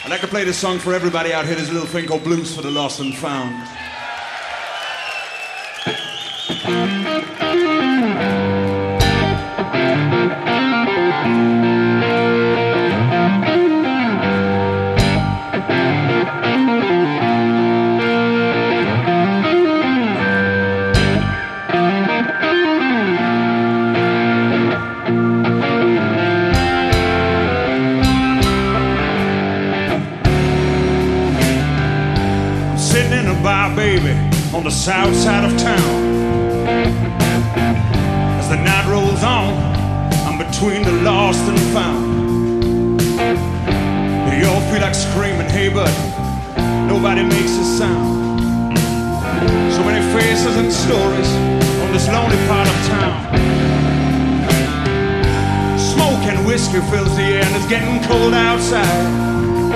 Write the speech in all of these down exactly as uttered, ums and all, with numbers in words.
I'd like to play this song for everybody out here. There's a little thing called Blues for the Lost and Found. Bar, baby, on the south side of town. As the night rolls on, I'm between the lost and found. They all feel like screaming, hey, but nobody makes a sound. So many faces and stories on this lonely part of town. Smoke and whiskey fills the air and it's getting cold outside.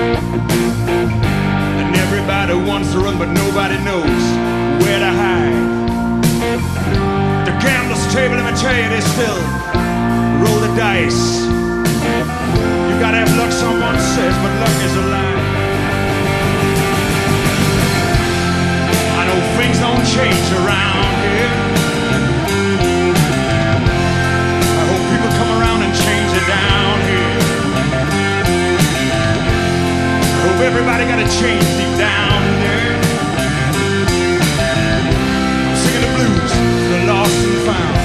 Everybody wants to run, but nobody knows where to hide. The gambler's table, let me tell you, they still roll the dice. You gotta have luck, someone says, but luck is a lie. I know things don't change around here. I hope people come around and change it down here. I hope everybody got a change deep down in there. I'm singing the blues, the lost and found.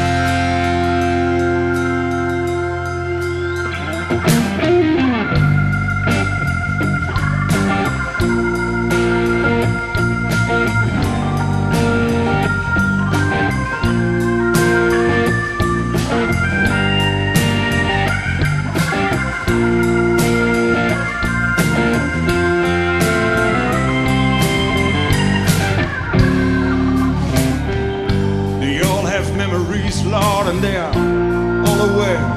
Lord, and they are all aware.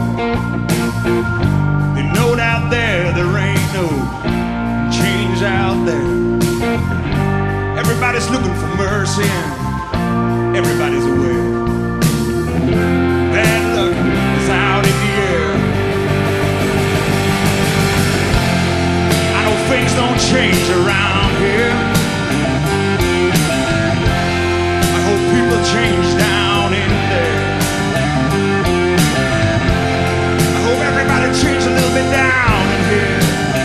They know out there there ain't no change out there. Everybody's looking for mercy and everybody's aware. Bad luck is out in the air. I know things don't change around here. I hope people change down in there. Change a little bit down in here.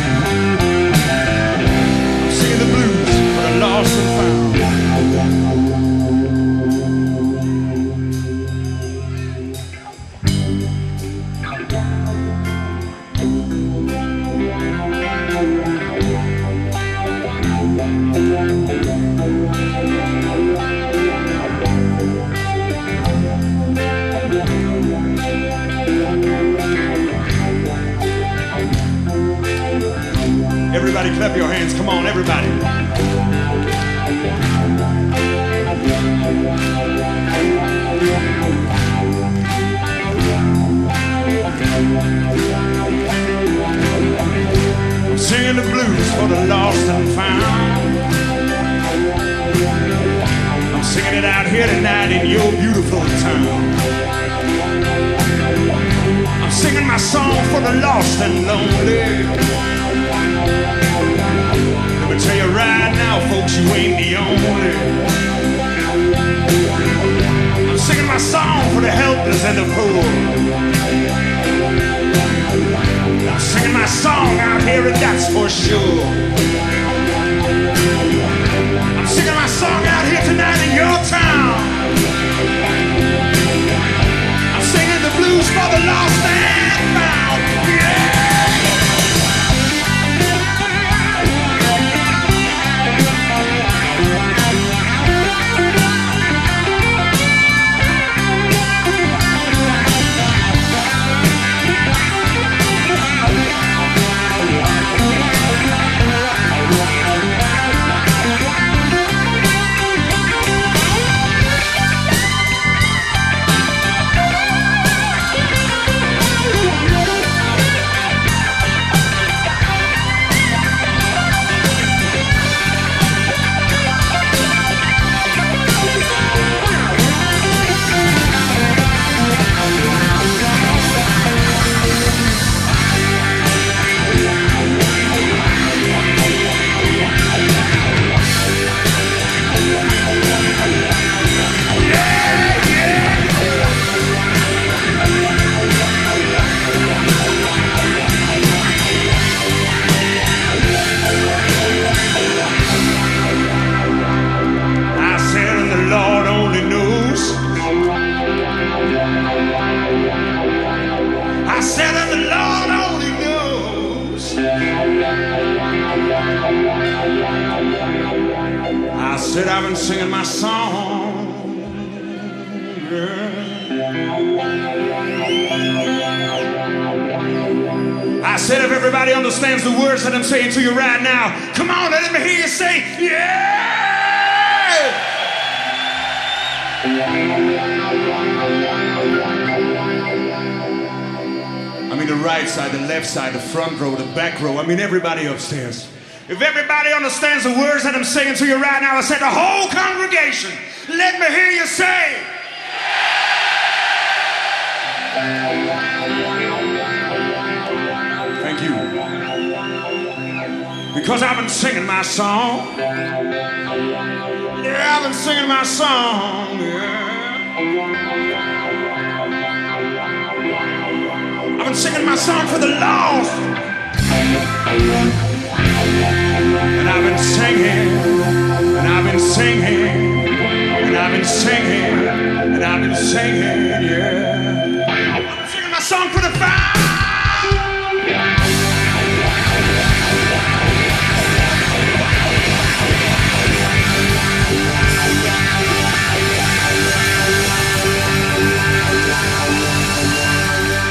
I'm singing the blues for the lost and found. Everybody clap your hands, come on, everybody. I'm singing the blues for the lost and found. I'm singing it out here tonight in your beautiful town. I'm singing my song for the lost and lonely. Let me tell you right now, folks, you ain't the only. I'm singing my song for the helpless and the poor. I'm singing my song out here, and that's for sure. I'm singing my song out here tonight in your town. I'm singing the blues for the lost and found. Yeah! I said I've been singing my song, yeah. I said if everybody understands the words that I'm saying to you right now, come on, let me hear you say, yeah! I mean the right side, the left side, the front row, the back row, I mean everybody upstairs. If everybody understands the words that I'm saying to you right now, I said the whole congregation, let me hear you say. Thank you. Because I've been singing my song. Yeah, I've been singing my song, yeah. I've been singing my song for the lost. And I've been singing, and I've been singing, and I've been singing, and I've been singing, yeah. I've been singing my song for the fire.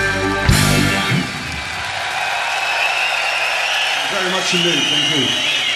Very much indeed, thank you.